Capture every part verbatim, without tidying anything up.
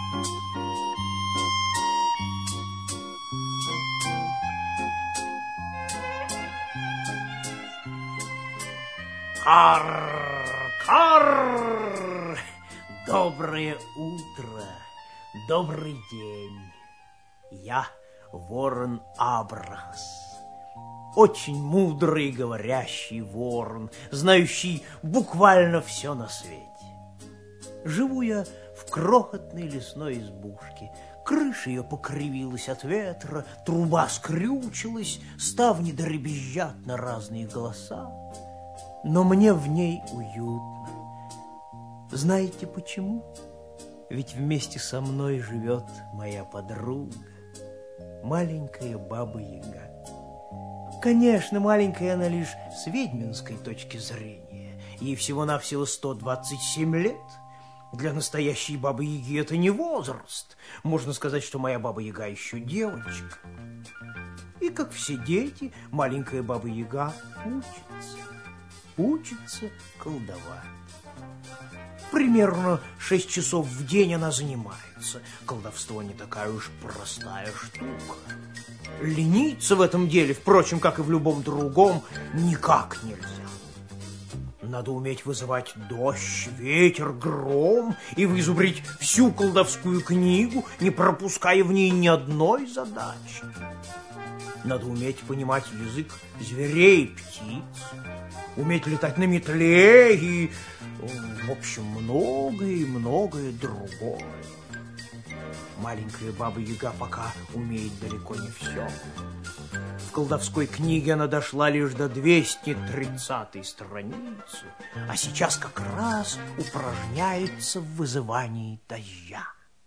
Кар, кар, доброе утро, добрый день. Я ворон Абрахас, очень мудрый говорящий ворон, знающий буквально все на свете. Живу я в крохотной лесной избушке. Крыша ее покривилась от ветра, труба скрючилась, ставни дребезжат на разные голоса. Но мне в ней уютно. Знаете почему? Ведь вместе со мной живет моя подруга, маленькая Баба-Яга. Конечно, маленькая она лишь с ведьминской точки зрения. Ей всего-навсего сто двадцать семь лет. Для настоящей Бабы-Яги это не возраст. Можно сказать, что моя Баба-Яга еще девочка. И как все дети, маленькая Баба-Яга учится. Учится колдовать. Примерно шесть часов в день она занимается. Колдовство не такая уж простая штука. Лениться в этом деле, впрочем, как и в любом другом, никак нельзя. Надо уметь вызывать дождь, ветер, гром и вызубрить всю колдовскую книгу, не пропуская в ней ни одной задачи. Надо уметь понимать язык зверей и птиц, уметь летать на метле и, в общем, многое и многое другое. Маленькая Баба-Яга пока умеет далеко не все. В колдовской книге она дошла лишь до двухсот тридцатой страницы, а сейчас как раз упражняется в вызывании дождя.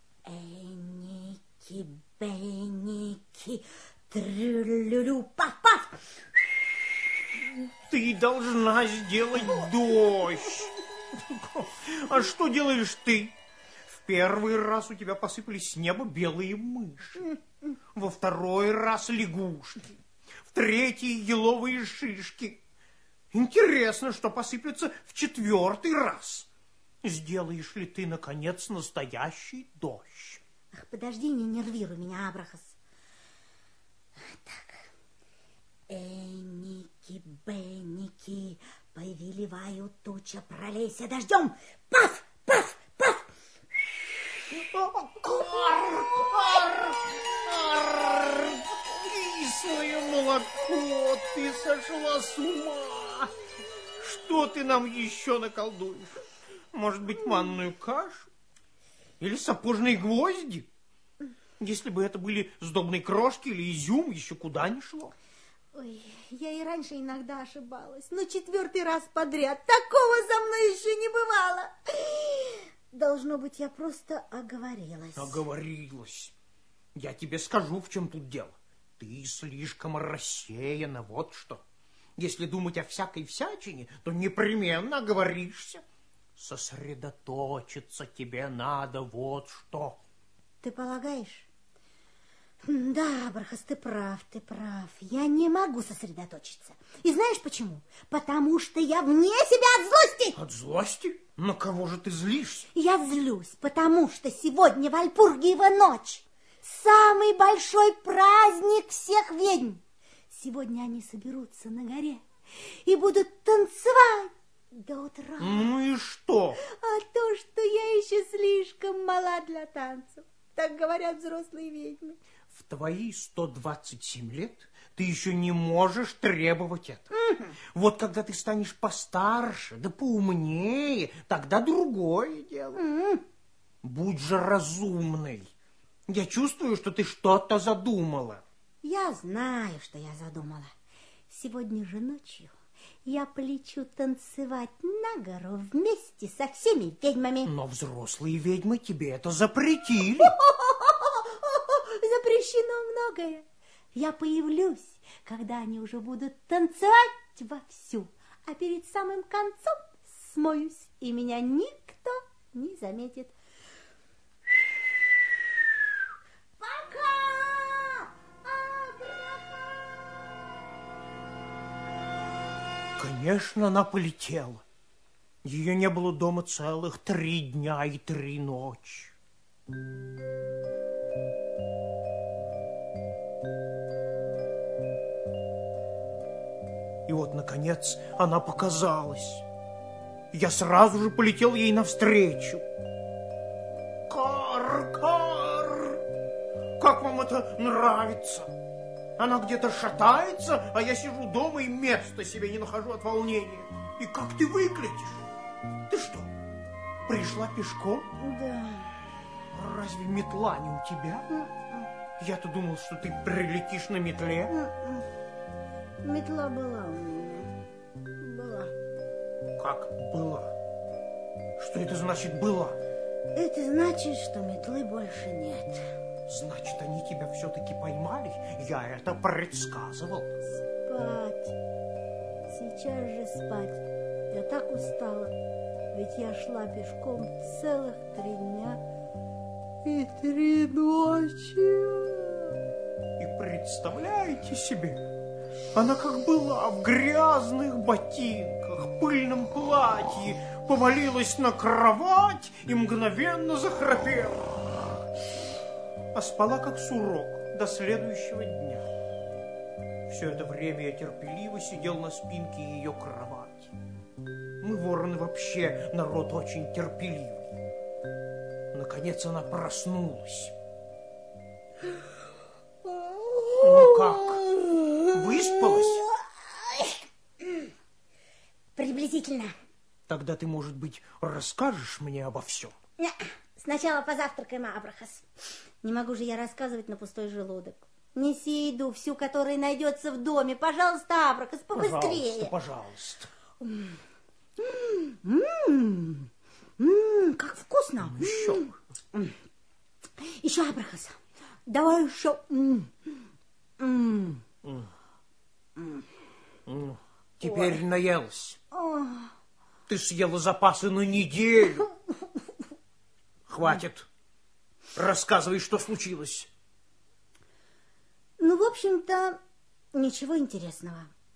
Эники, беники, трю-лю-лю, пaf-пaf. Ты должна сделать дождь. А что делаешь ты? В первый раз у тебя посыпались с неба белые мыши. Во второй раз лягушки. В третий еловые шишки. Интересно, что посыплется в четвертый раз. Сделаешь ли ты, наконец, настоящий дождь? Ах, подожди, не нервируй меня, Абрахас. Так. Эники, беники, повелевают туча, пролейся дождем. Паф, паф, паф. Кар, кар, кар, кислое молоко, ты сошла с ума. Что ты нам еще наколдуешь? Может быть, манную кашу? Или сапожные гвозди? Если бы это были сдобные крошки или изюм, еще куда ни шло. Ой, я и раньше иногда ошибалась, но четвертый раз подряд такого со мной еще не бывало. Должно быть, я просто оговорилась. Оговорилась. Я тебе скажу, в чем тут дело. Ты слишком рассеяна, вот что. Если думать о всякой всячине, то непременно оговоришься. Сосредоточиться тебе надо, вот что. Ты полагаешь? Да, Абрахас, ты прав, ты прав. Я не могу сосредоточиться. И знаешь почему? Потому что я вне себя от злости. От злости? На кого же ты злишься? Я злюсь, потому что сегодня Вальпургиева ночь. Самый большой праздник всех ведьм. Сегодня они соберутся на горе и будут танцевать до утра. Ну и что? А то, что я еще слишком мала для танцев. Так говорят взрослые ведьмы. В твои сто двадцать семь лет ты еще не можешь требовать этого. Угу. Вот когда ты станешь постарше, да поумнее, тогда другое дело. Угу. Будь же разумной. Я чувствую, что ты что-то задумала. Я знаю, что я задумала. Сегодня же ночью я полечу танцевать на гору вместе со всеми ведьмами. Но взрослые ведьмы тебе это запретили. Запрещено многое. Я появлюсь, когда они уже будут танцевать вовсю, а перед самым концом смоюсь, и меня никто не заметит. Пока! Конечно, она полетела. Ее не было дома целых три дня и три ночи. И вот, наконец, она показалась. Я сразу же полетел ей навстречу. Кар, Кар, как вам это нравится? Она где-то шатается, а я сижу дома и места себе не нахожу от волнения. И как ты выглядишь? Ты что, пришла пешком? Да. Разве метла не у тебя? Я-то думал, что ты прилетишь на метле. Метла была у меня. Была. Как была? Что это значит была? Это значит, что метлы больше нет. Значит, они тебя все-таки поймали? Я это предсказывал. Спать. Сейчас же спать. Я так устала. Ведь я шла пешком целых три дня и три ночи. И представляете себе, она как была в грязных ботинках, пыльном платье, повалилась на кровать и мгновенно захрапела. А спала как сурок до следующего дня. Все это время я терпеливо сидел на спинке ее кровати. Мы, вороны, вообще народ очень терпеливый. Наконец она проснулась. Ну как, выспалась? Приблизительно. Тогда ты, может быть, расскажешь мне обо всем? Сначала позавтракаем, Абрахас. Не могу же я рассказывать на пустой желудок. Неси еду, всю, которая найдется в доме. Пожалуйста, Абрахас, побыстрее. Пожалуйста, пожалуйста. М-м-м, м-м, как вкусно. Еще. Еще, Абрахас. Давай еще. М-м. Теперь Ой. наелась. О. Ты съела запасы на неделю. Хватит. Рассказывай, что случилось. Ну, в общем-то, ничего интересного.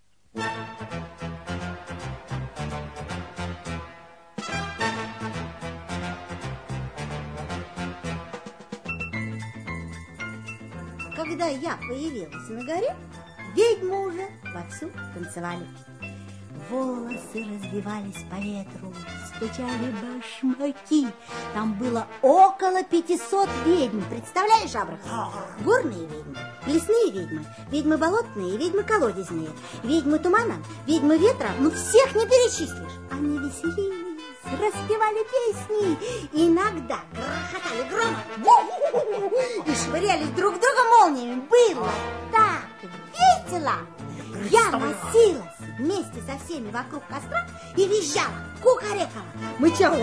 Когда я появилась на горе, ведьмы уже вовсю танцевали. Волосы развивались по ветру, стучали башмаки. Там было около пятисот ведьм. Представляешь, Абрахам? Горные ведьмы, лесные ведьмы, ведьмы болотные, ведьмы колодезные, ведьмы тумана, ведьмы ветра. Ну, всех не перечислишь. Они веселились, распевали песни, иногда грохотали громом и швырялись друг в друга молниями. Было так весело. Я носилась вместе со всеми вокруг костра и визжала, кукарекала, мычала.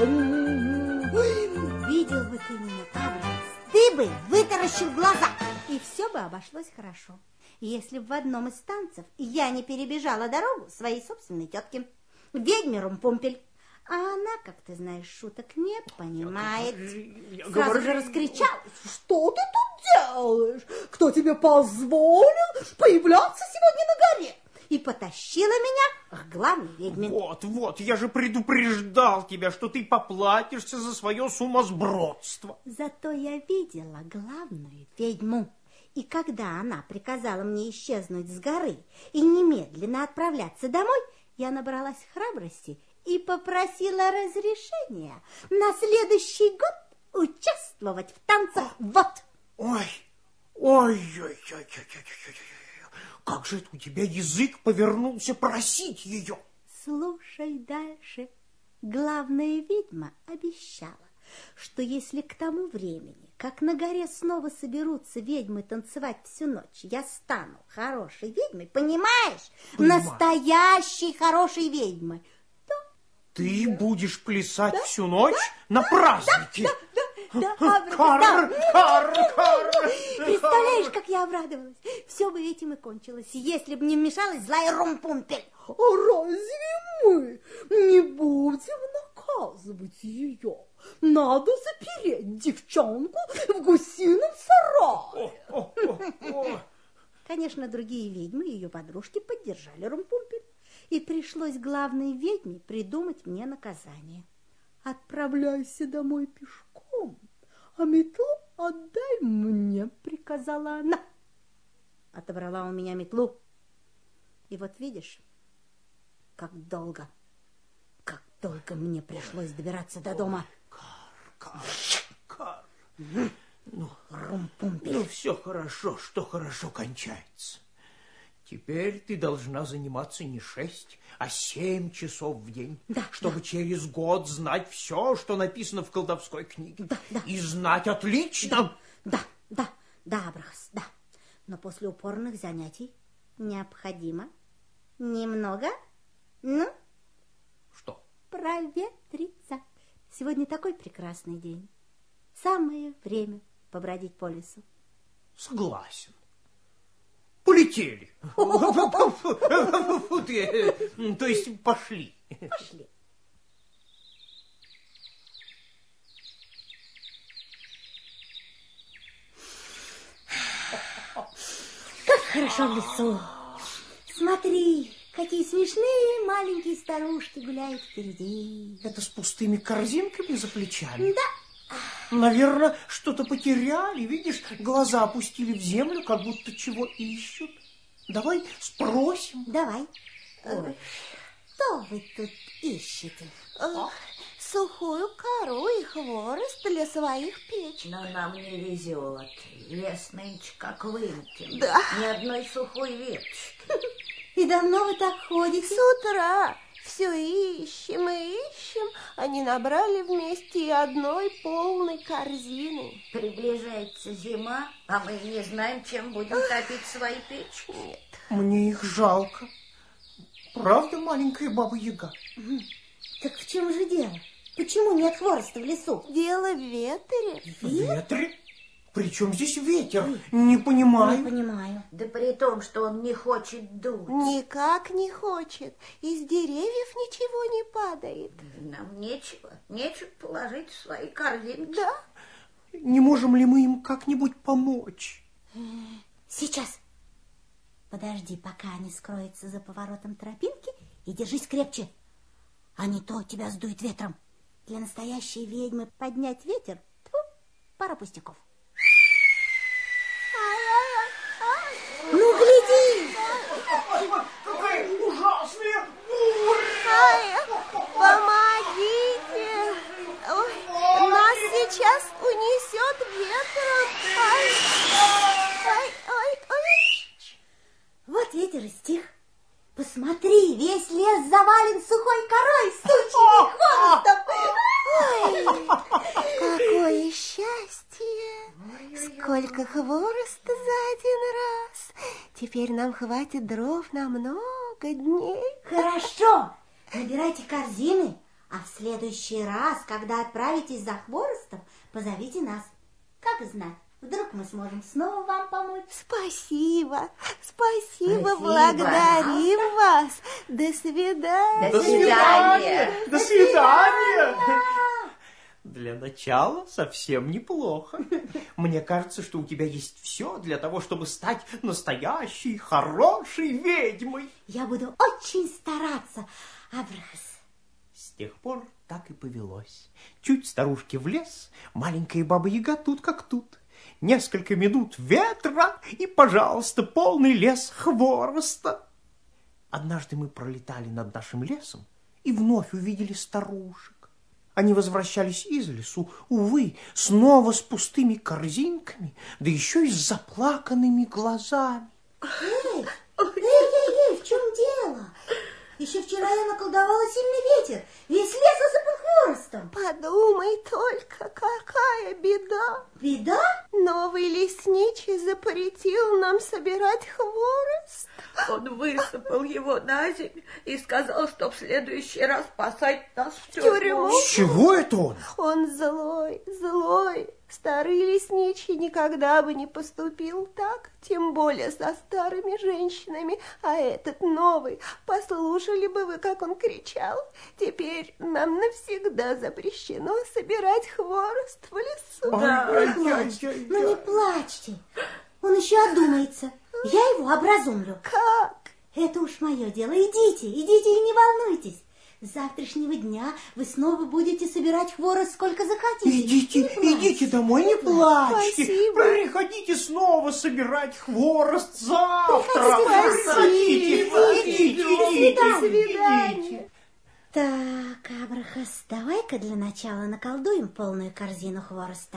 Видел бы ты меня, Абрахас, ты бы вытаращил глаза, и все бы обошлось хорошо, если бы в одном из танцев я не перебежала дорогу своей собственной тетке, ведьме Румпумпель. А она, как ты знаешь, шуток не понимает. Я Сразу говорю... же раскричалась. Что ты тут делаешь? Кто тебе позволил появляться сегодня на горе? И потащила меня к главной ведьме. Вот, вот, я же предупреждал тебя, что ты поплатишься за свое сумасбродство. Зато я видела главную ведьму. И когда она приказала мне исчезнуть с горы и немедленно отправляться домой, я набралась храбрости и попросила разрешения на следующий год участвовать в танцах. Вот. Ой, ой, ой, ой, ой, ой, ой, как же это у тебя язык повернулся просить ее? Слушай дальше. Главная ведьма обещала, что если к тому времени, как на горе снова соберутся ведьмы танцевать всю ночь, я стану хорошей ведьмой, понимаешь? Понимаю. Настоящей хорошей ведьмой. Ты будешь плясать да? всю ночь да? на празднике? Да, да, да, да, Кар, да. Кар, Кар, Представляешь, как я обрадовалась. Все бы этим и кончилось, если бы не вмешалась злая Румпумпель. А разве мы не будем наказывать ее? Надо запереть девчонку в гусином сарае. О, о, о, о. Конечно, другие ведьмы и ее подружки поддержали Румпумпель. И пришлось главной ведьме придумать мне наказание. Отправляйся домой пешком, а метлу мне, приказала она. Отобрала у меня метлу. И вот видишь, как долго, как долго мне пришлось добираться до дома. Кар, Кар, ну, Рум-пумпель. ну, все хорошо, что хорошо кончается. Теперь ты должна заниматься не шесть, а семь часов в день, да, чтобы да. через год знать все, что написано в колдовской книге. Да, да. И знать отлично. Да, да, да, Абрахас, да. Но после упорных занятий необходимо немного, ну, что? Проветриться. Сегодня такой прекрасный день. Самое время побродить по лесу. Согласен. Полетели. То есть пошли. Пошли. Как хорошо в лесу. Смотри, какие смешные маленькие старушки гуляют впереди. Это с пустыми корзинками за плечами? Да. Наверное, что-то потеряли. Видишь, глаза опустили в землю, как будто чего ищут. Давай спросим. Давай. Ой. Что вы тут ищете? А? Сухую кору и хворост для своих печ. Но нам не везет. Лес нынче как вымтен. Да. Ни одной сухой веточки. И давно вы так ходите? С утра все ищем и ищем, а не набрали вместе и одной полной корзины. Приближается зима, а мы не знаем, чем будем топить свои печки. Нет. Мне их жалко. Правда, маленькая баба-яга? Так в чем же дело? Почему нет хвороста в лесу? Дело в ветре. В ветре? Причем здесь ветер? Не понимаю. Не понимаю. Да при том, что он не хочет дуть. Никак не хочет. Из деревьев ничего не падает. Нам нечего, нечего положить в свои корзинки. Да. Не можем ли мы им как-нибудь помочь? Сейчас. Подожди, пока они скроются за поворотом тропинки, и держись крепче. А не то тебя сдует ветром. Для настоящей ведьмы поднять ветер — тьфу, пара пустяков. Ну, гляди! Какая ужасная буря! Ай, помогите! Ой, нас сейчас унесет ветром. Ай, ай, ай, ай. Вот ветер и стих. Посмотри, весь лес завален сухой корой, сучьями, хворостом. Ой, какое счастье! Сколько хвороста за один раз! Теперь нам хватит дров на много дней. Хорошо, набирайте корзины, а в следующий раз, когда отправитесь за хворостом, позовите нас. Как знать, вдруг мы сможем снова вам помочь. Спасибо, спасибо, Спасибо. благодарим вас. До свидания. До свидания. До свидания. Для начала совсем неплохо. Мне кажется, что у тебя есть все для того, чтобы стать настоящей, хорошей ведьмой. Я буду очень стараться, Абрахас. С тех пор так и повелось. Чуть старушки в лес, маленькая баба-яга тут как тут. Несколько минут ветра и, пожалуйста, полный лес хвороста. Однажды мы пролетали над нашим лесом и вновь увидели старушек. Они возвращались из лесу, увы, снова с пустыми корзинками, да еще и с заплаканными глазами. Эй, эй, эй, эй, в чем дело? Еще вчера я наколдовала сильный ветер, весь лес осыпан хворостом. Подумай только, какая беда. Беда? Новый лесничий запретил нам собирать хворост. Он высыпал его на землю и сказал, что в следующий раз посадит нас в тюрьму. тюрьму. С чего это он? Он злой, злой. Старый лесничий никогда бы не поступил так, тем более со старыми женщинами. А этот новый, послушали бы вы, как он кричал. Теперь нам навсегда запрещено собирать хворост в лесу. Ай-яй-яй-яй. Ну не плачьте, он еще одумается. Я его образумлю. Как? Это уж мое дело. Идите, идите и не волнуйтесь. С завтрашнего дня вы снова будете собирать хворост сколько захотите. Идите, идите домой, не плачьте. Спасибо. Приходите снова собирать хворост завтра. Приходите, Приходите, идите, идите, До идите. Так, Абрахас, давай-ка для начала наколдуем полную корзину хвороста.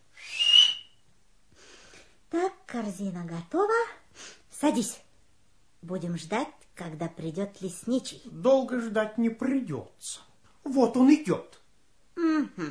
Так, корзина готова. Садись. Будем ждать, когда придет лесничий. Долго ждать не придется. Вот он идет. Угу.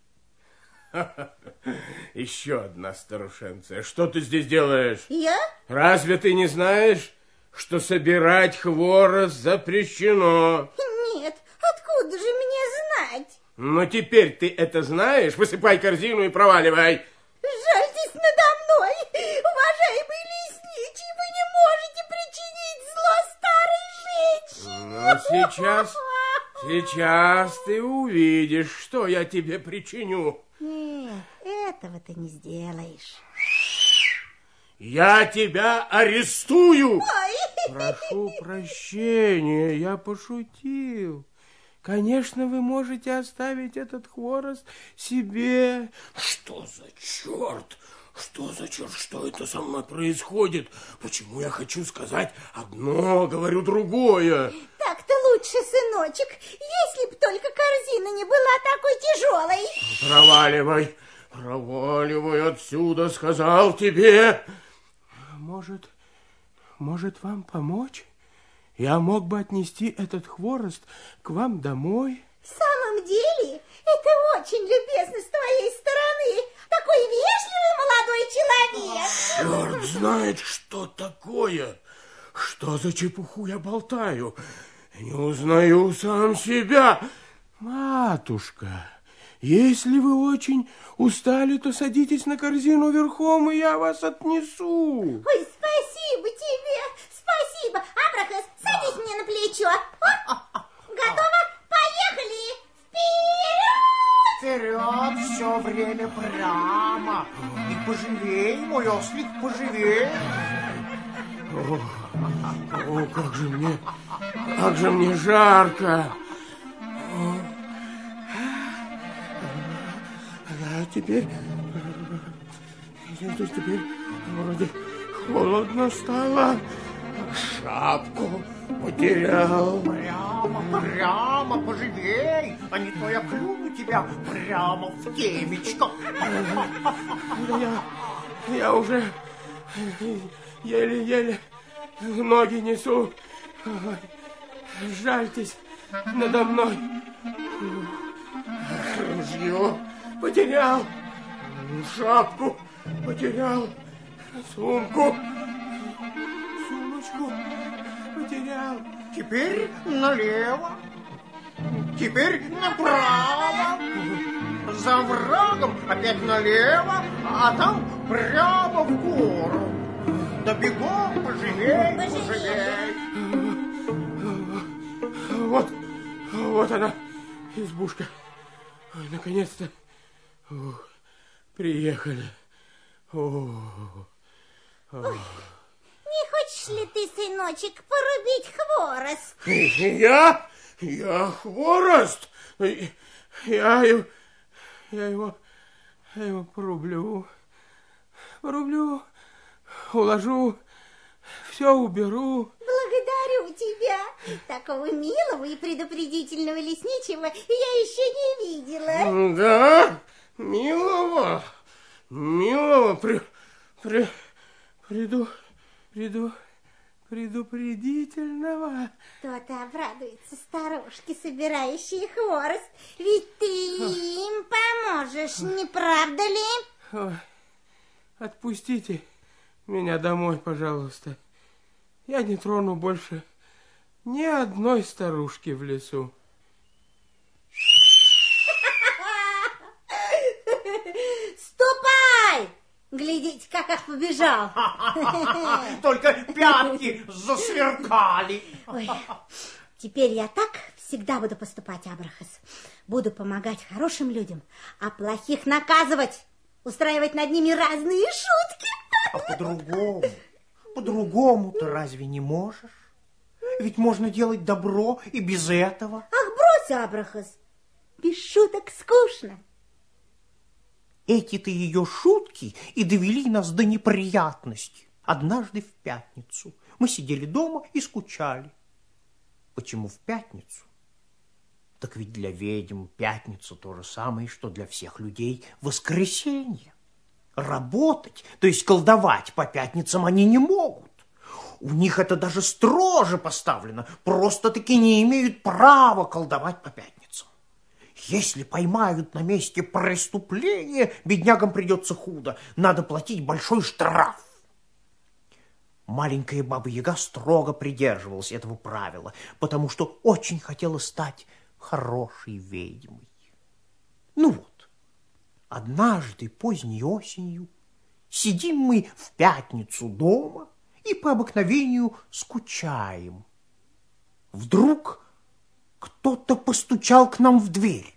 Еще одна старушенция. Что ты здесь делаешь? Я? Разве ты не знаешь, что собирать хворост запрещено? Нет, откуда же мне знать? Но теперь ты это знаешь. Высыпай корзину и проваливай. Жальтесь надо мной, уважаемый лесничий, вы не можете причинить зло старой женщине. Но сейчас, сейчас ты увидишь, что я тебе причиню. Нет, этого ты не сделаешь. Я тебя арестую. Ой. Прошу прощения, я пошутил. Конечно, вы можете оставить этот хворост себе. Что за черт? Что за черт? Что это со мной происходит? Почему я хочу сказать одно, говорю другое? Так-то лучше, сыночек, если б только корзина не была такой тяжелой. Проваливай, проваливай отсюда, сказал тебе. Может, может вам помочь? Я мог бы отнести этот хворост к вам домой. В самом деле, это очень любезно с твоей стороны. Такой вежливый молодой человек. Черт знает, что такое. Что за чепуху я болтаю? Не узнаю сам себя. Матушка, если вы очень устали, то садитесь на корзину верхом, и я вас отнесу. Ой, спасибо тебе, спасибо. Абрахас, садись мне на плечо. О, готово? Поехали! Вперед! Вперед, все время прямо. И поживей, мой ослик, поживей. О, о, как же мне, как же мне жарко. О, а теперь, теперь вроде холодно стало. Шапку потерял. Прямо, прямо, поживей, а не то я клюну тебя прямо в темечко. Я, я уже еле-еле ноги несу. Жальтесь надо мной. Ружье потерял, шапку потерял, сумку, сумочку потерял. Теперь налево, теперь направо. За врагом опять налево, а там прямо в гору. Да бегом, поживей, поживей. Вот, вот она, избушка. Ой, наконец-то. Ух, приехали. О, о. Не хочешь ли ты, сыночек, порубить хворост? Я? Я хворост? Я, его, я его, я его порублю, порублю, уложу, все уберу. Благодарю тебя. Такого милого и предупредительного лесничего я еще не видела. Да, милого, милого, при, при, приду, приду, предупредительного. Кто-то обрадуется старушке, собирающей хворост. Ведь ты им поможешь, не правда ли? Ой, отпустите меня домой, пожалуйста. Я не трону больше ни одной старушки в лесу. Ступай! Глядите, как побежал. Только пятки засверкали. Ой, теперь я так всегда буду поступать, Абрахас. Буду помогать хорошим людям, а плохих наказывать, устраивать над ними разные шутки. А по-другому, по-другому ты разве не можешь? Ведь можно делать добро и без этого. Ах, Успокойся, Абрахас. Без шуток скучно. Эти-то ее шутки и довели нас до неприятностей. Однажды в пятницу мы сидели дома и скучали. Почему в пятницу? Так ведь для ведьм пятница то же самое, что для всех людей воскресенье. Работать, то есть колдовать по пятницам они не могут. У них это даже строже поставлено. Просто-таки не имеют права колдовать по пятницам. Если поймают на месте преступления, беднягам придется худо. Надо платить большой штраф. Маленькая Баба-Яга строго придерживалась этого правила, потому что очень хотела стать хорошей ведьмой. Ну вот, однажды поздней осенью сидим мы в пятницу дома и по обыкновению скучаем. Вдруг кто-то постучал к нам в дверь.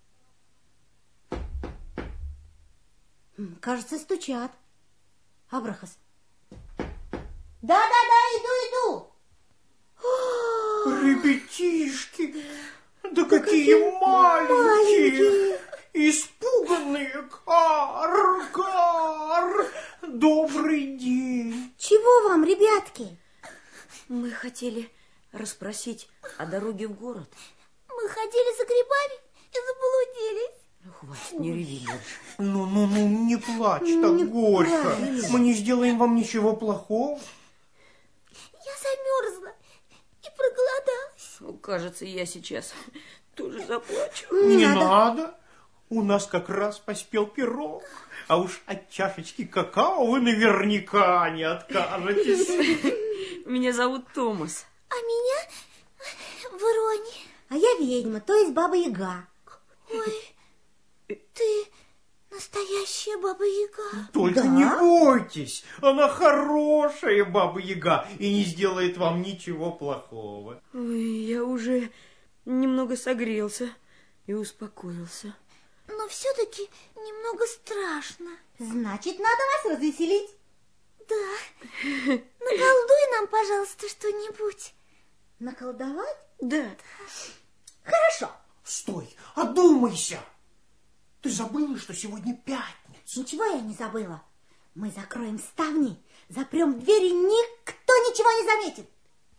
Кажется, стучат. Абрахас. Да-да-да, иду, иду. Ребятишки, да какие, какие маленькие, маленькие, испуганные. Кар, кар, добрый день. Чего вам, ребятки? Мы хотели расспросить о дороге в город. Мы ходили за грибами и заблудились. Ну, хватит, не реви больше. Ну, ну, ну, не плачь так не горько. Плачь. Мы не сделаем вам ничего плохого. Я замерзла и проголодалась. Ну, кажется, я сейчас тоже заплачу. Не, не надо. надо. У нас как раз поспел пирог. А уж от чашечки какао вы наверняка не откажетесь. Меня зовут Томас. А меня Врони. А я ведьма, то есть Баба-Яга. Ой, ты настоящая Баба-Яга. Только да? Не бойтесь, она хорошая Баба-Яга и не сделает вам ничего плохого. Ой, я уже немного согрелся и успокоился. Но все-таки немного страшно. Значит, надо вас развеселить. Да. Наколдуй нам, пожалуйста, что-нибудь. Наколдовать? Да. Хорошо. Стой, одумайся. Ты забыла, что сегодня пятница? Ничего я не забыла. Мы закроем ставни, запрем двери, никто ничего не заметит.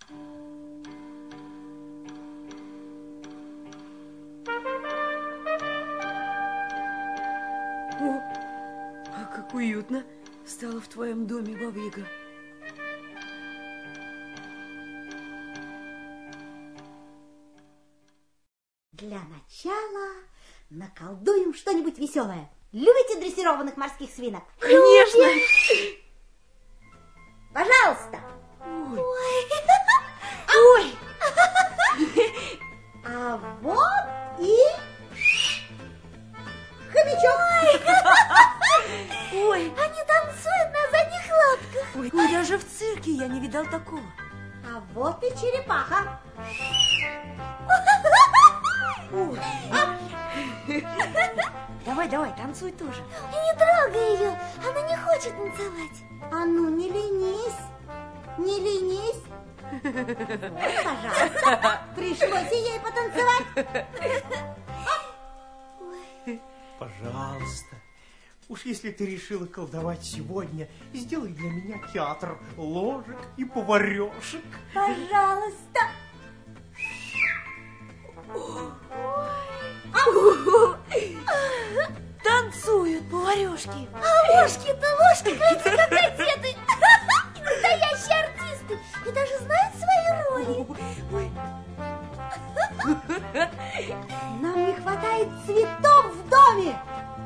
О, а как уютно стало в твоем доме, Баба-Яга. Для начала наколдуем что-нибудь веселое. Любите дрессированных морских свинок? Конечно! Пожалуйста! Ой! Ой! А вот и хомячок! Ой! Они танцуют на задних лапках! Ой, Ой, даже в цирке я не видал такого. А вот и черепаха! Ой. Давай, давай, танцуй тоже. И не трогай ее, она не хочет танцевать. А ну, не ленись, не ленись. Вот, пожалуйста, пришлось и ей потанцевать. Пожалуйста, уж если ты решила колдовать сегодня, сделай для меня театр ложек и поварешек. Пожалуйста. Танцуют поварешки. А ложки-то ложки, кажется, как одеты. Настоящие артисты. И даже знают свои роли. Ой. Нам не хватает цветов в доме.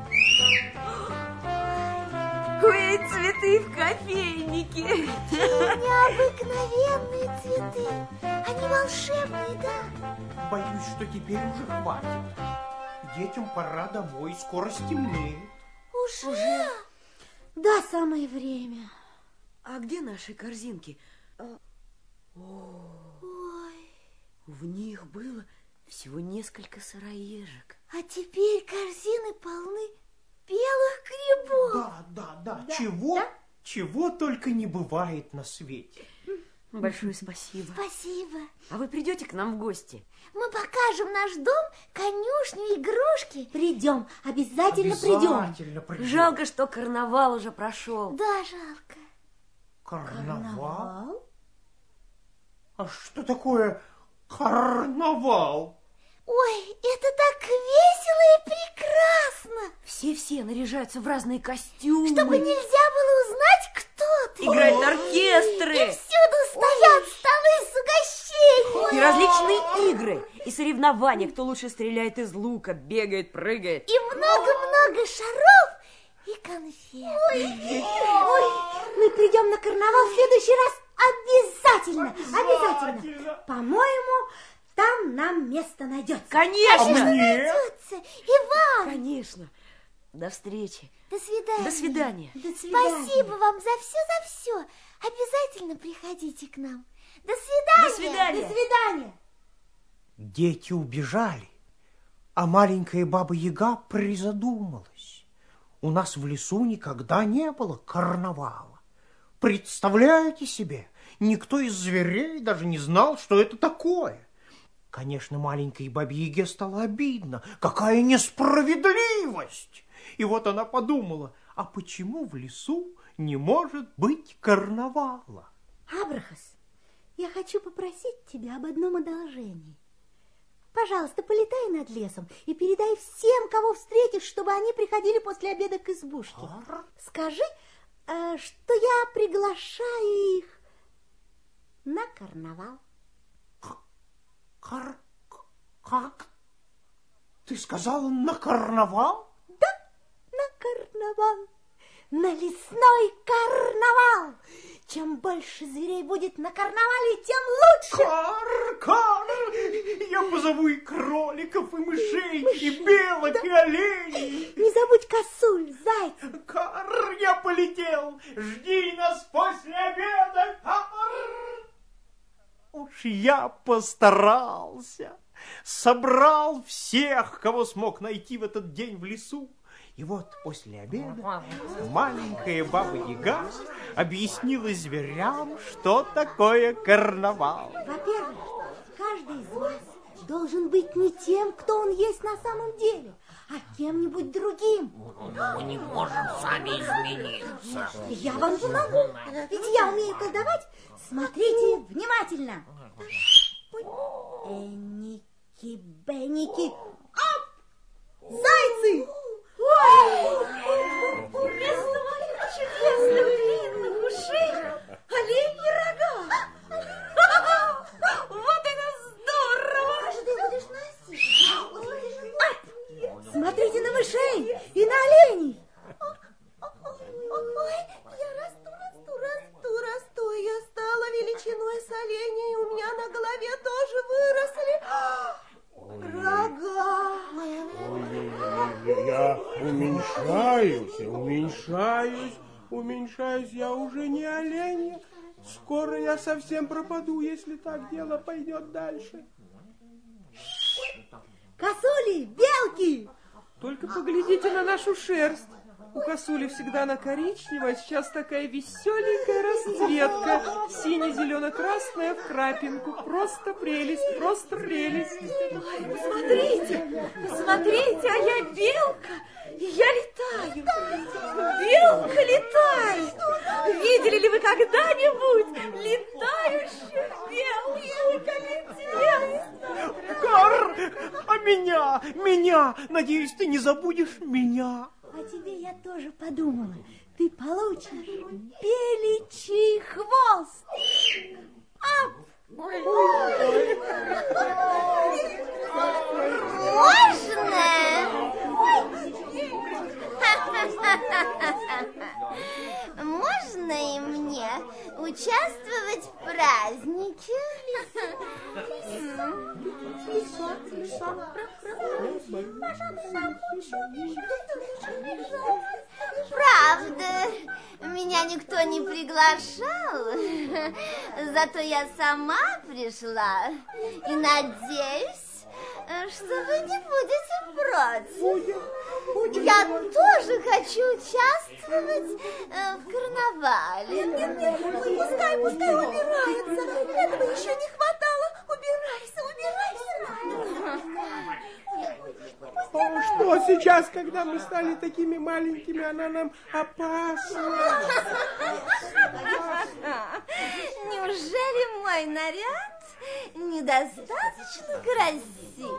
Ой, цветы в кофейнике. Необыкновенные цветы. Они волшебные, да? Боюсь, что теперь уже хватит. Детям пора домой, скоро стемнеет. Уже? Уже? Да, самое время. А где наши корзинки? А... Ой. В них было всего несколько сыроежек. А теперь корзины полны белых грибов. Да, да, да. да. Чего? Да? Чего только не бывает на свете. Большое спасибо. Спасибо. А вы придете к нам в гости? Мы покажем наш дом, конюшню, игрушки. Придем, обязательно, Обязательно придем. придем. Жалко, что карнавал уже прошел. Да, жалко. Карнавал? А что такое карнавал? Ой, это так весело и прекрасно. Все-все наряжаются в разные костюмы. Чтобы нельзя было узнать, кто ты. Играют оркестры. И всюду стоят столы с угощением. И различные игры. И соревнования, кто лучше стреляет из лука, бегает, прыгает. И много-много шаров и конфет. Ой, ой, мы придем на карнавал в следующий раз обязательно. Обязательно. По-моему, там нам место найдется. Конечно. А мне? Найдется. Иван. Конечно. До встречи. До свидания. До свидания. До свидания. Спасибо вам за все, за все. Обязательно приходите к нам. До свидания. До свидания. До свидания. Дети убежали, а маленькая баба-яга призадумалась. У нас в лесу никогда не было карнавала. Представляете себе, никто из зверей даже не знал, что это такое. Конечно, маленькой бабе-яге стало обидно. Какая несправедливость! И вот она подумала, а почему в лесу не может быть карнавала? Абрахас, я хочу попросить тебя об одном одолжении. Пожалуйста, полетай над лесом и передай всем, кого встретишь, чтобы они приходили после обеда к избушке. Скажи, э, что я приглашаю их на карнавал. Кар... Как? Ты сказала на карнавал? Да, на карнавал. На лесной карнавал. Чем больше зверей будет на карнавале, тем лучше. Кар, кар! Я позову и кроликов, и мышей, Мыши, и белок, да. И оленей. Не забудь косуль, зайца. Кар, я полетел. Жди нас после обеда, кар. Уж я постарался. Собрал всех, кого смог найти в этот день в лесу. И вот после обеда маленькая баба-яга объяснила зверям, что такое карнавал. Во-первых, каждый из вас должен быть не тем, кто он есть на самом деле, а кем-нибудь другим. Мы не можем сами измениться. Я вам помогу, ведь я умею колдовать. Смотрите внимательно. Эники, беники, оп! Зайцы! Вместо моих чудесных длинных ушей оленьи рога. Вот это здорово! Что ты будешь носить? Смотрите на мышей и на оленей. Ой, я расту, расту, расту, расту. Я стала величиной с оленей, и у меня на голове тоже выросли рога. Я уменьшаюсь, уменьшаюсь, уменьшаюсь. Я уже не олень. Скоро я совсем пропаду, если так дело пойдет дальше. Косули, белки! Только поглядите на нашу шерсть. У косули всегда она коричневая, сейчас такая веселенькая расцветка. Сине-зелено-красная в крапинку. Просто прелесть, просто прелесть. Ой, посмотрите, посмотрите, а я белка, и я летаю. Белка летает. Видели ли вы когда-нибудь летающую белку? Летает. Кар, а меня, меня, надеюсь, ты не забудешь меня. О тебе я тоже подумала. Ты получишь беличий хвост. Ап! Можно? Можно и мне участвовать в празднике? Правда, меня никто не приглашал, зато я сама пришла и надеюсь, что вы не будете против. Я тоже хочу участвовать участвовать э, в карнавале. Нет, нет, пускай, пускай убирается. Этого еще не хватало. Убирайся, убирайся. Что сейчас, когда мы стали такими маленькими, она нам опасна? Неужели мой наряд недостаточно красив?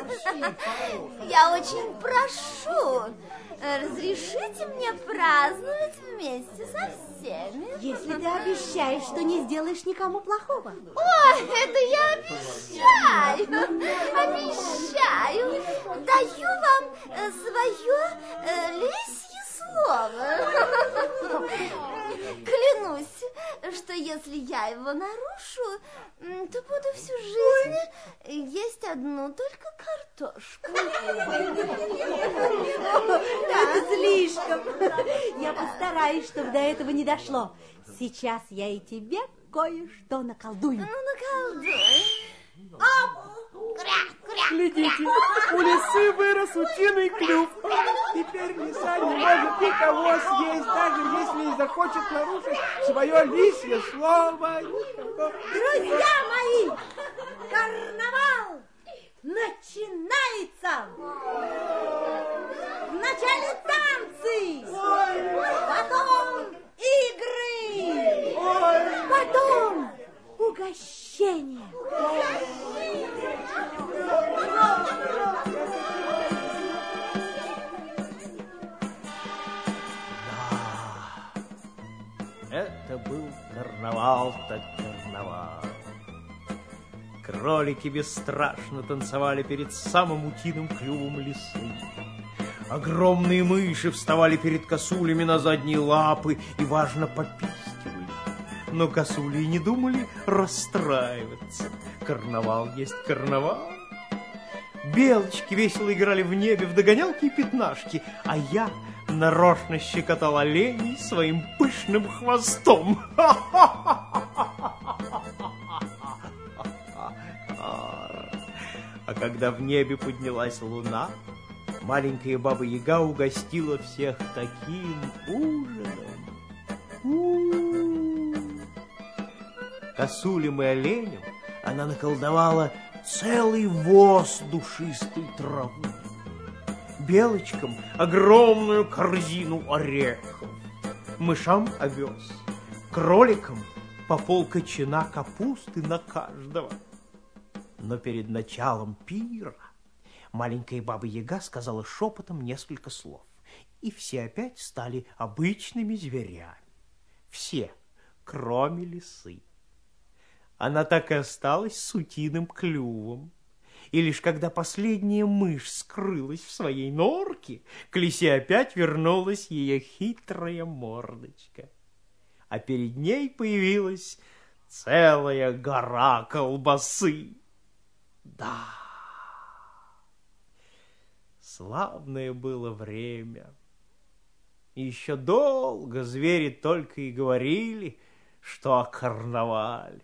Я очень прошу, разрешите мне праздновать вместе со всеми. Если ты обещаешь, что не сделаешь никому плохого. О, это я обещаю, обещаю. Даю вам э, свое э, лисье слово. Клянусь, что если я его нарушу, то буду всю жизнь есть одну только картошку. Это слишком. Я постараюсь, чтобы до этого не дошло. Сейчас я и тебе кое-что наколдую. Ну, наколдуй. Глядите, у лисы вырос утиный клюв. Теперь лиса не может никого съесть, даже если и захочет нарушить свое лисье слово. Друзья мои, карнавал начинается! Вначале танцы, потом игры, потом угощение. Это был карнавал, так карнавал. Кролики бесстрашно танцевали перед самым утиным клювом лисы. Огромные мыши вставали перед косулями на задние лапы и важно попискивали. Но косули не думали расстраиваться. Карнавал есть карнавал. Белочки весело играли в небе в догонялки и пятнашки, а я нарочно щекотал оленей своим пышным хвостом. А когда в небе поднялась луна, маленькая баба-яга угостила всех таким ужином. У-у-у. Косулям и оленям она наколдовала целый воз душистой травы. Белочкам огромную корзину орехов, мышам овес, кроликам по полкочана капусты на каждого. Но перед началом пира маленькая баба-яга сказала шепотом несколько слов, и все опять стали обычными зверями. Все, кроме лисы. Она так и осталась с утиным клювом. И лишь когда последняя мышь скрылась в своей норке, к лисе опять вернулась ее хитрая мордочка. А перед ней появилась целая гора колбасы. Да, славное было время. И еще долго звери только и говорили, что о карнавале.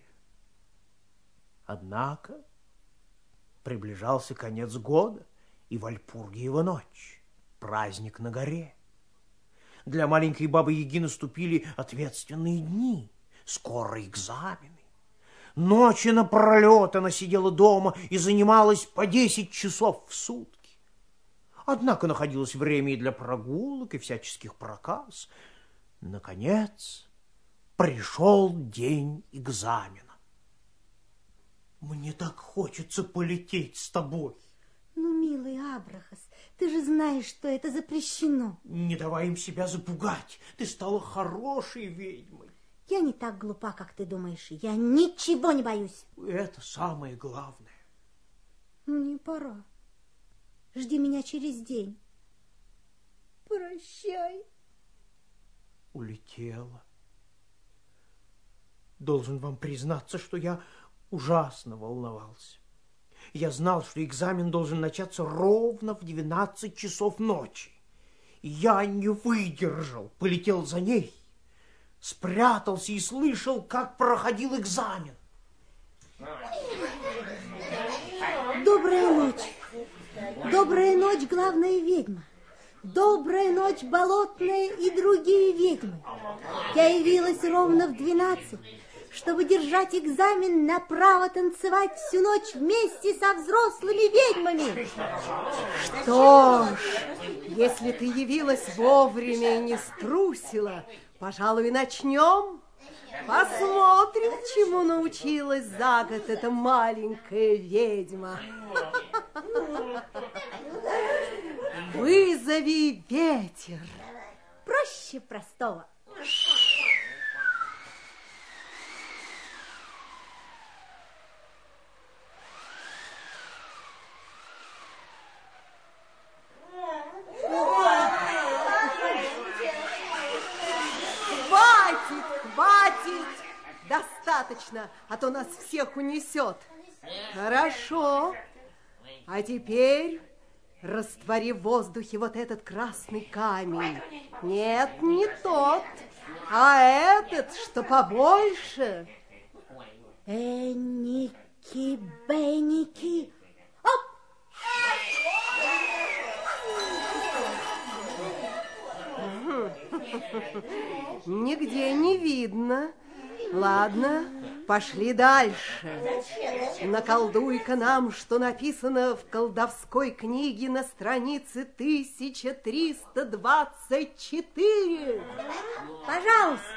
Однако приближался конец года и Вальпургиева ночь, праздник на горе. Для маленькой бабы-яги наступили ответственные дни, скоро экзамены. Ночи напролет она сидела дома и занималась по десять часов в сутки. Однако находилось время и для прогулок, и всяческих проказ. Наконец пришел день экзамена. Мне так хочется полететь с тобой. Ну, милый Абрахас, ты же знаешь, что это запрещено. Не давай им себя запугать. Ты стала хорошей ведьмой. Я не так глупа, как ты думаешь. Я ничего не боюсь. Это самое главное. Ну, не пора. Жди меня через день. Прощай. Улетела. Должен вам признаться, что я ужасно волновался. Я знал, что экзамен должен начаться ровно в двенадцать часов ночи. И я не выдержал, полетел за ней, спрятался и слышал, как проходил экзамен. Добрая ночь. Добрая ночь, главная ведьма. Добрая ночь, болотная и другие ведьмы. Я явилась ровно в двенадцать, чтобы держать экзамен на право танцевать всю ночь вместе со взрослыми ведьмами. Что ж, если ты явилась вовремя и не струсила, пожалуй, начнем. Посмотрим, чему научилась за год эта маленькая ведьма. Вызови ветер. Проще простого. Хватит, хватит. Достаточно, а то нас всех унесет. Хорошо. А теперь раствори в воздухе вот этот красный камень. Нет, не тот, а этот, что побольше. Энники, Бенники. Оп! Нигде не видно. Ладно, пошли дальше. Наколдуй-ка нам, что написано в колдовской книге на странице тысяча триста двадцать четыре. Пожалуйста.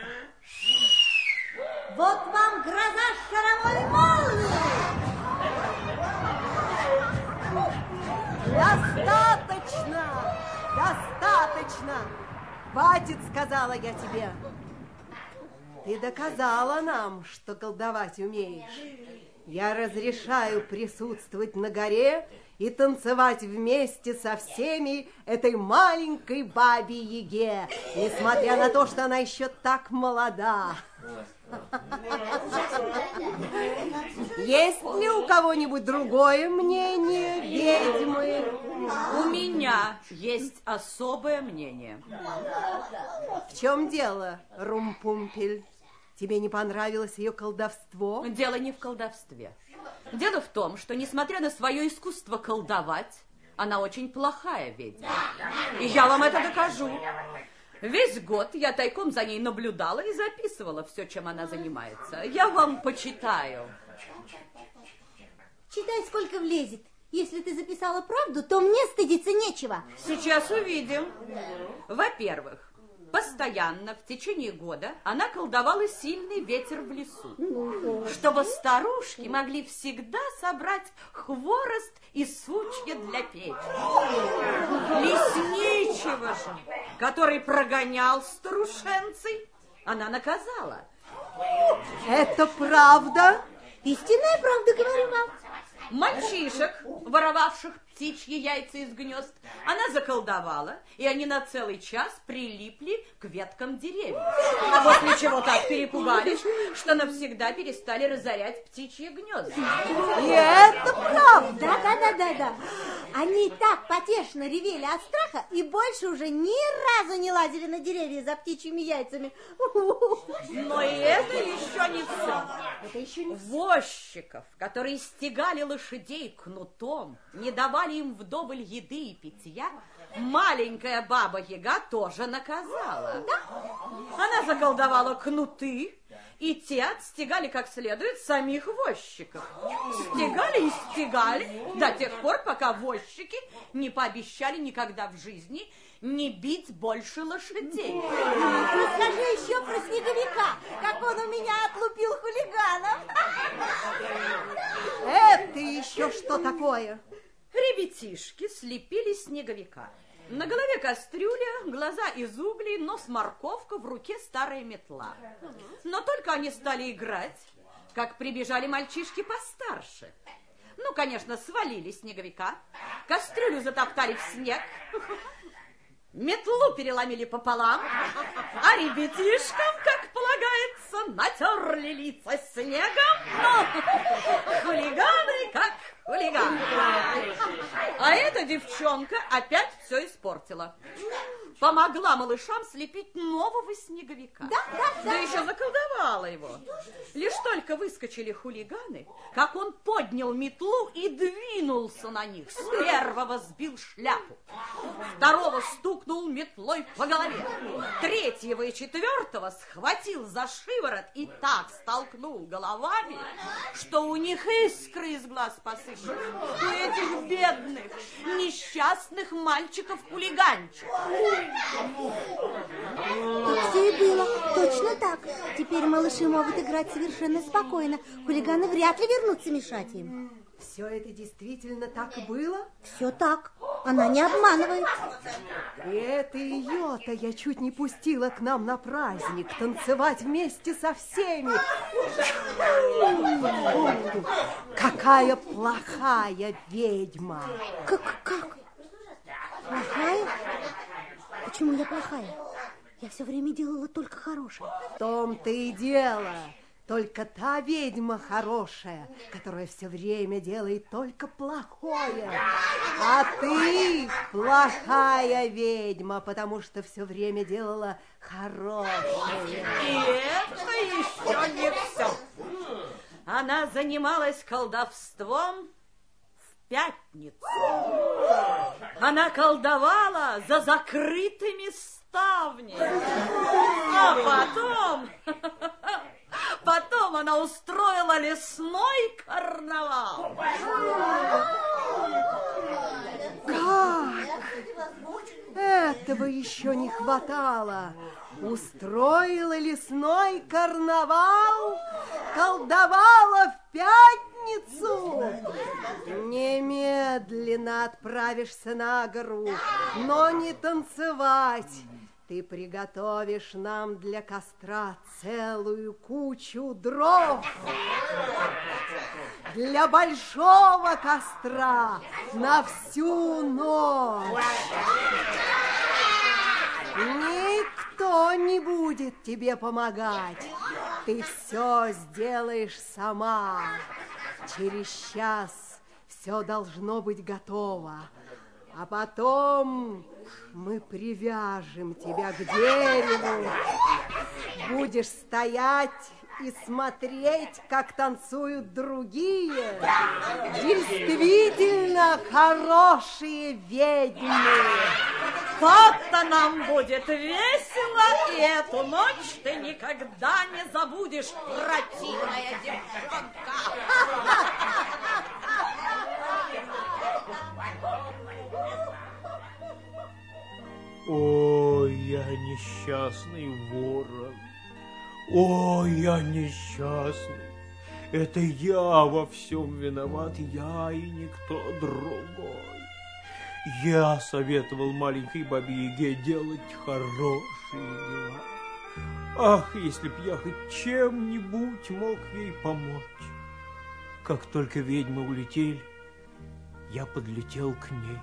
Вот вам гроза шаровой молнии. Достаточно! Достаточно! Хватит, сказала я тебе. Ты доказала нам, что колдовать умеешь. Я разрешаю присутствовать на горе и танцевать вместе со всеми этой маленькой бабе-яге, несмотря на то, что она еще так молода. Есть ли у кого-нибудь другое мнение, ведьмы? У меня есть особое мнение. В чем дело, Румпумпель? Тебе не понравилось ее колдовство? Дело не в колдовстве. Дело в том, что, несмотря на свое искусство колдовать, она очень плохая ведьма. И я вам это докажу. Весь год я тайком за ней наблюдала и записывала все, чем она занимается. Я вам почитаю. Читай, сколько влезет. Если ты записала правду, то мне стыдиться нечего. Сейчас увидим. Во-первых, постоянно в течение года она колдовала сильный ветер в лесу, чтобы старушки могли всегда собрать хворост и сучья для печи. Лесничего же, который прогонял старушенцей, она наказала. Это правда? Истинная правда, говорю вам. Мальчишек, воровавших птичьи яйца из гнезд, она заколдовала, и они на целый час прилипли к веткам деревьев. А после чего так перепугались, что навсегда перестали разорять птичьи гнезда. И это правда? Да, да, да, да, да. Они так потешно ревели от страха и больше уже ни разу не лазили на деревья за птичьими яйцами. Но и это еще не все. Это еще не все. Возчиков, которые стегали лошадей кнутом, не давали им вдоволь еды и питья, маленькая баба-яга тоже наказала. Она заколдовала кнуты, и те отстегали как следует самих возчиков. Стегали и стегали до тех пор, пока возчики не пообещали никогда в жизни не бить больше лошадей. Расскажи еще про снеговика, как он у меня отлупил хулиганов. Это еще что такое? Ребятишки слепили снеговика. На голове кастрюля, глаза из углей, нос морковка, в руке старая метла. Но только они стали играть, как прибежали мальчишки постарше. Ну, конечно, свалили снеговика, кастрюлю затоптали в снег, метлу переломили пополам, а ребятишкам, как полагается, натерли лица снегом. Ну, хулиганы как хулиганы. А эта девчонка опять все испортила. помогла малышам слепить нового снеговика. Да, да, да. Да еще заколдовала его. Лишь только выскочили хулиганы, как он поднял метлу и двинулся на них. С первого сбил шляпу, второго стукнул метлой по голове, третьего и четвертого схватил за шиворот и так столкнул головами, что у них искры из глаз посыпались. У этих бедных, несчастных мальчиков-хулиганчиков. Так все и было, точно так. Теперь малыши могут играть совершенно спокойно. Хулиганы вряд ли вернутся мешать им. Все это действительно так и было? Все так. Она не обманывает. И это ее-то я чуть не пустила к нам на праздник танцевать вместе со всеми. Какая плохая ведьма. Как? Как? Плохая? Почему я плохая? Я все время делала только хорошее. В том-то и дело. Только та ведьма хорошая, которая все время делает только плохое. А ты плохая ведьма, потому что все время делала хорошее. И это еще не все. Она занималась колдовством в пятницу. Она колдовала за закрытыми ставнями. А потом... Потом она устроила лесной карнавал. Как? Этого еще не хватало. Устроила лесной карнавал, колдовала в пятницу. Немедленно отправишься на гору, но не танцевать. Ты приготовишь нам для костра целую кучу дров. Для большого костра на всю ночь. Никто не будет тебе помогать. Ты все сделаешь сама. Через час все должно быть готово. А потом мы привяжем тебя к дереву. Будешь стоять и смотреть, как танцуют другие. Действительно хорошие ведьмы. То-то нам будет весело, и эту ночь ты никогда не забудешь, противная девчонка. Ой, я несчастный ворон. Ой, я несчастный. Это я во всем виноват, я и никто другой. Я советовал маленькой бабе-яге делать хорошие дела. Ах, если б я хоть чем-нибудь мог ей помочь. Как только ведьмы улетели, я подлетел к ней.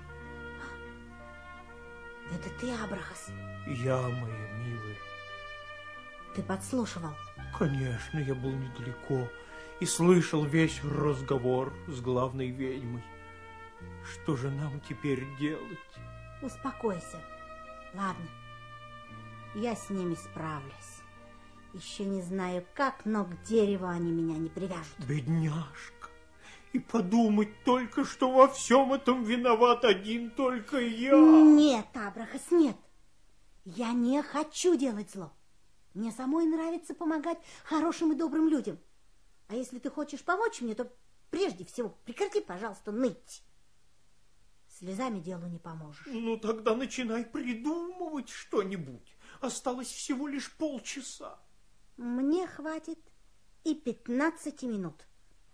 Это ты, Абрахас? Я, моя милая. Ты подслушивал? Конечно, я был недалеко и слышал весь разговор с главной ведьмой. Что же нам теперь делать? Успокойся. Ладно, я с ними справлюсь. Еще не знаю как, но к дереву они меня не привяжут. Бедняжка. И подумать только, что во всем этом виноват один только я. Нет, Абрахас, нет. Я не хочу делать зло. Мне самой нравится помогать хорошим и добрым людям. А если ты хочешь помочь мне, то прежде всего прекрати, пожалуйста, ныть. Слезами делу не поможешь. Ну, тогда начинай придумывать что-нибудь. Осталось всего лишь полчаса. Мне хватит и пятнадцати минут.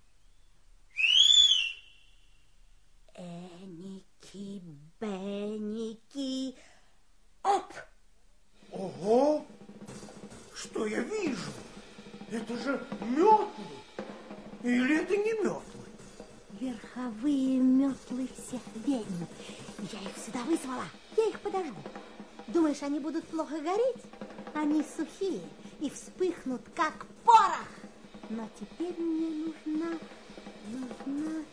Эники, беники, оп! Ого! Что я вижу? Это же метлы. Или это не метлы? Верховые метлы всех ведьм. Я их сюда вызвала. Я их подожгу. Думаешь, они будут плохо гореть? Они сухие и вспыхнут, как порох. Но теперь мне нужна, нужна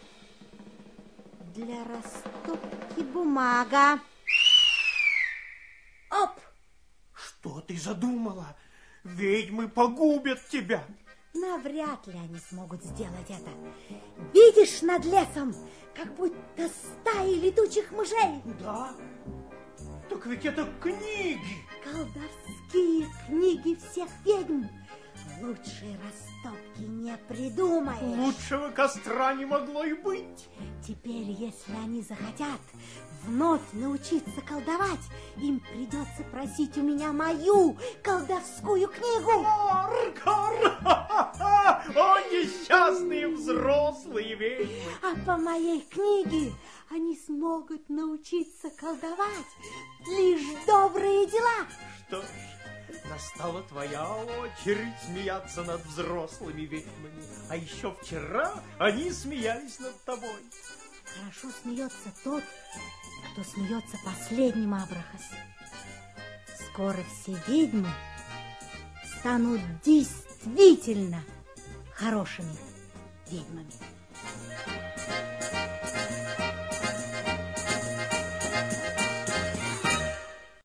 для растопки бумага. Оп! Что ты задумала? Ведьмы погубят тебя. Навряд ли они смогут сделать это. Видишь над лесом, как будто стаи летучих мышей? Да. Так ведь это книги. Колдовские книги всех ведьм. Лучшей растопки не придумаешь. Лучшего костра не могло и быть. Теперь, если они захотят вновь научиться колдовать, им придется просить у меня мою колдовскую книгу. Кар, кар, о, несчастные взрослые ведьмы. А по моей книге они смогут научиться колдовать лишь добрые дела. Что ж, настала твоя очередь смеяться над взрослыми ведьмами. А еще вчера они смеялись над тобой. Хорошо смеется тот, кто смеется последним, Абрахас. Скоро все ведьмы станут действительно хорошими ведьмами.